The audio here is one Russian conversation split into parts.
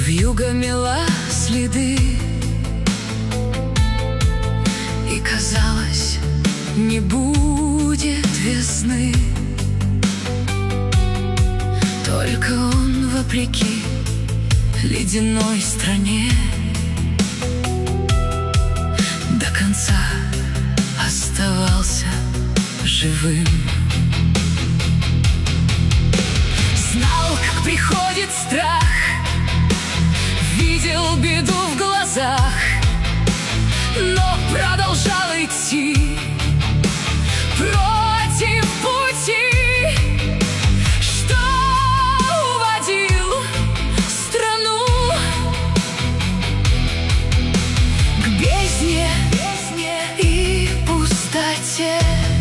Вьюга мела следы, и казалось, не будет весны. Только он, вопреки ледяной стране, до конца оставался живым. Знал, как приходит страх, видел беду в глазах, но продолжал идти против пути, что уводил страну к бездне и пустоте.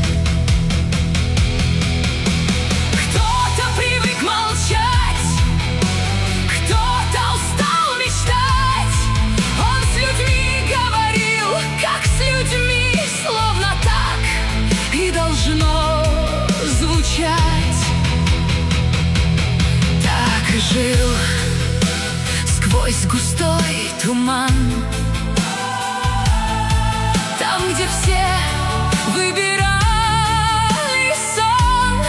Кто-то привык молчать, кто-то устал мечтать. Он с людьми говорил, как с людьми, словно так и должно звучать. Так и жил сквозь густой туман, там, где все выбирали сон.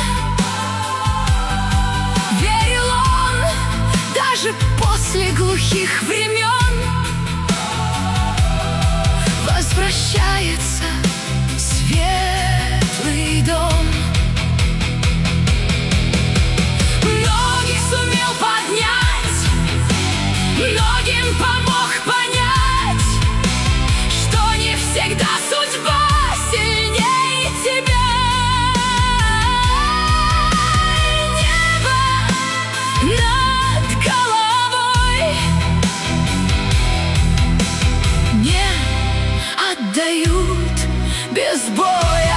Верил он, даже после глухих времен возвращается светлый дом. Многих сумел поднять, многим помог понять, что не всегда судьба сильнее тебя. Небо над головой не отдают без боя.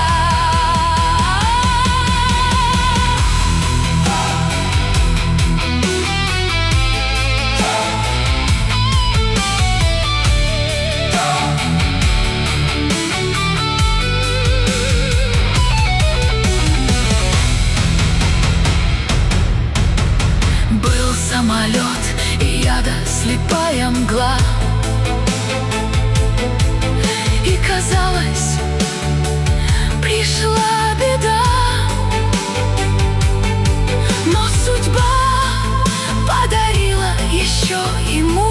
Был самолет, и яда слепая мгла, и казалось, пришла беда. Но судьба подарила еще ему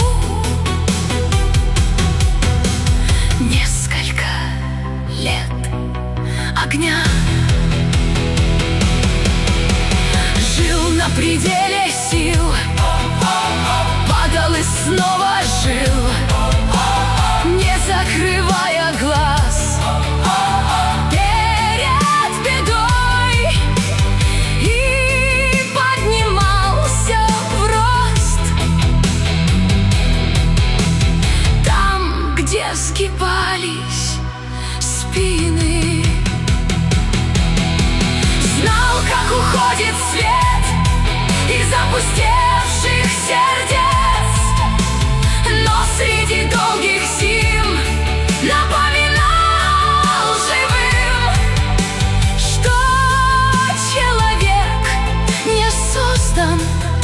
несколько лет огня. Жил на пределе сил, падал и снова жил, не закрывая глаз перед бедой, и поднимался в рост там, где сгибались спины. Знал, как уходит свет из опустевших сердец, но среди долгих зим напоминал живым, что человек не создан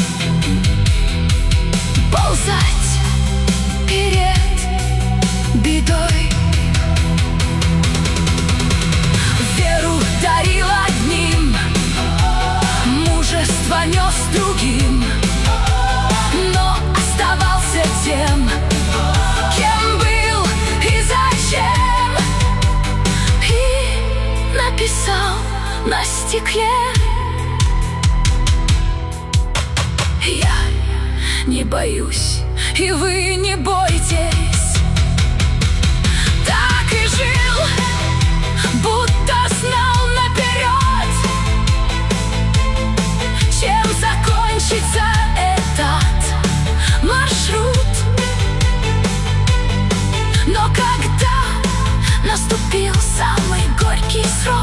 ползать перед бедой. Веру дарил одним, мужество нес другим, но оставался тем, кем был и зачем. И написал на стекле: я не боюсь, и вы не бойтесь. Так и жил, будто знал наперед, чем закончится этот маршрут. Но когда наступил самый горький срок,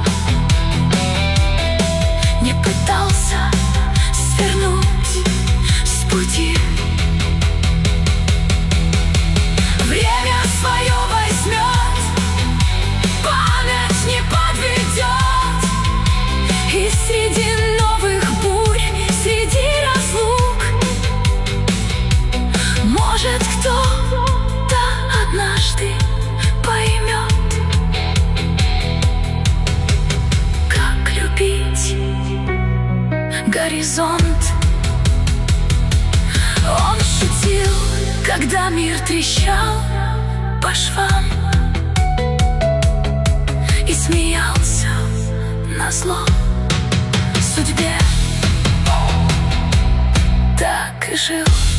не пытался свернуть с пути. Время свое возьмет, память не подведет, и среди новых бурь, среди разлук Когда мир трещал по швам и смеялся назло судьбе, так и жил.